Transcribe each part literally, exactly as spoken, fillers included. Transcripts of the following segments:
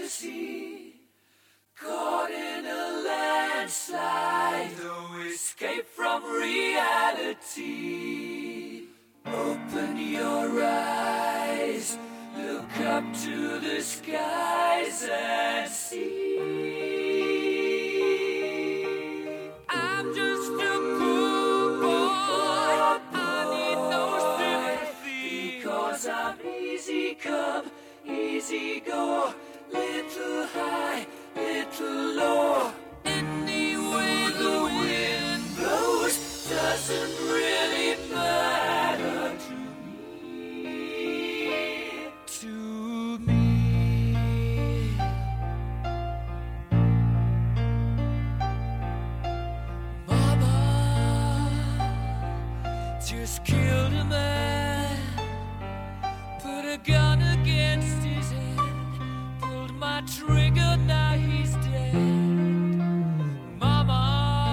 fantasy, caught in a landslide, no escape from reality. Open your eyes, look up to the skies and see. I'm just a poor boy, I need no sympathy, because I'm easy come, easy go, little high, little low. Any way the wind blows doesn't really matter to me, to me. Mama just killed a man, put a gun against his head, pulled my trigger, now he's dead. Mama,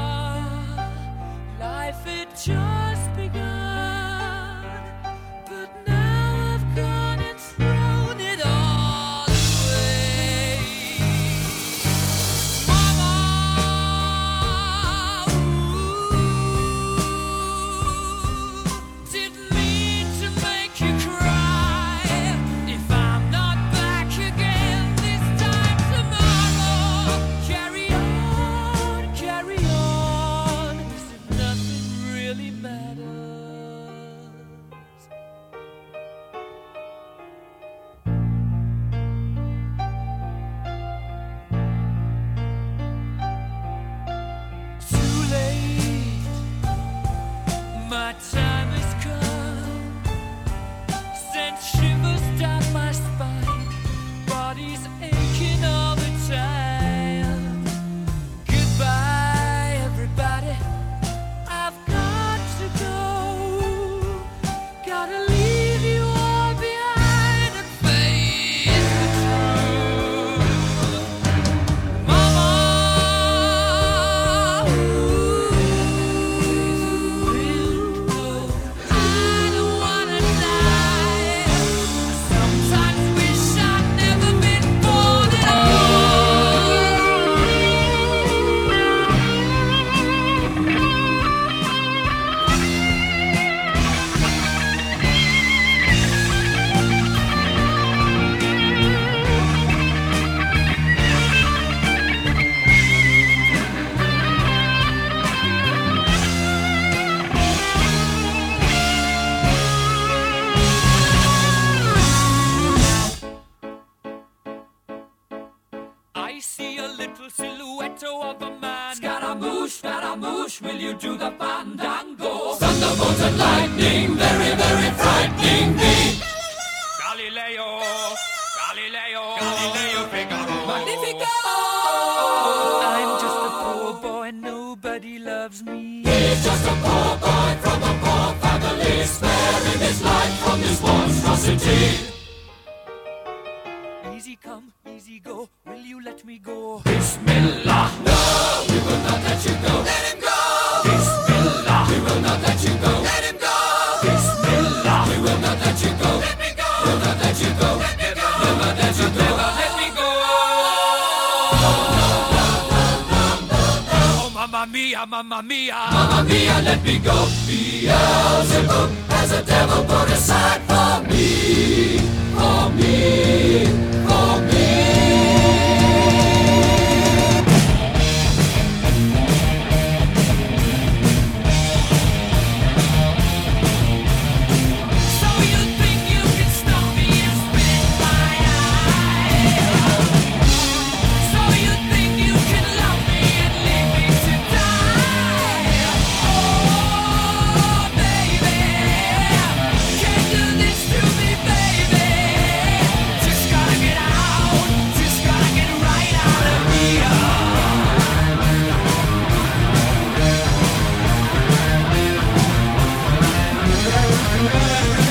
life had just begun, but now I've gone and thrown it all away. Mama, ooh, didn't mean to make you cry. If I'm not back again this time tomorrow, carry on, carry on, as if nothing really matters. Too late, my time has come, sent shivers down my spine, body's aching all the time. Goodbye, everybody, I've got to go, gotta leave you all behind and face the truth. Mama, I don't wanna die. Sometimes wish I'd never been born at I see a little silhouette of a man. Scaramouche, Scaramouche, will you do the fandango? Thunderbolts and lightning, very, very frightening me. Galileo, Galileo, Galileo Figaro. Magnifico! I'm just a poor boy, nobody loves me. He's just a poor boy from a poor family, sparing his life from this monstrosity. Easy come, easy go, will you let me go? Bismillah, no, we will not let you go. Let him go! Bismillah, we will not let you go. Let him go! Bismillah, we will not let you go. Let me go! We'll not let you go. Let me go! Never let you go. Never let me go. Oh, mamma mia, mamma mia, mamma mia, let me go. Beelzebub has a devil put aside for me, for me, for me. So you think you can stop me and spit in my eye? So you think you can love me and leave me to die? Oh, baby, can't do this to me, baby. Just gotta get out, just gotta get right out of here. We'll be right back.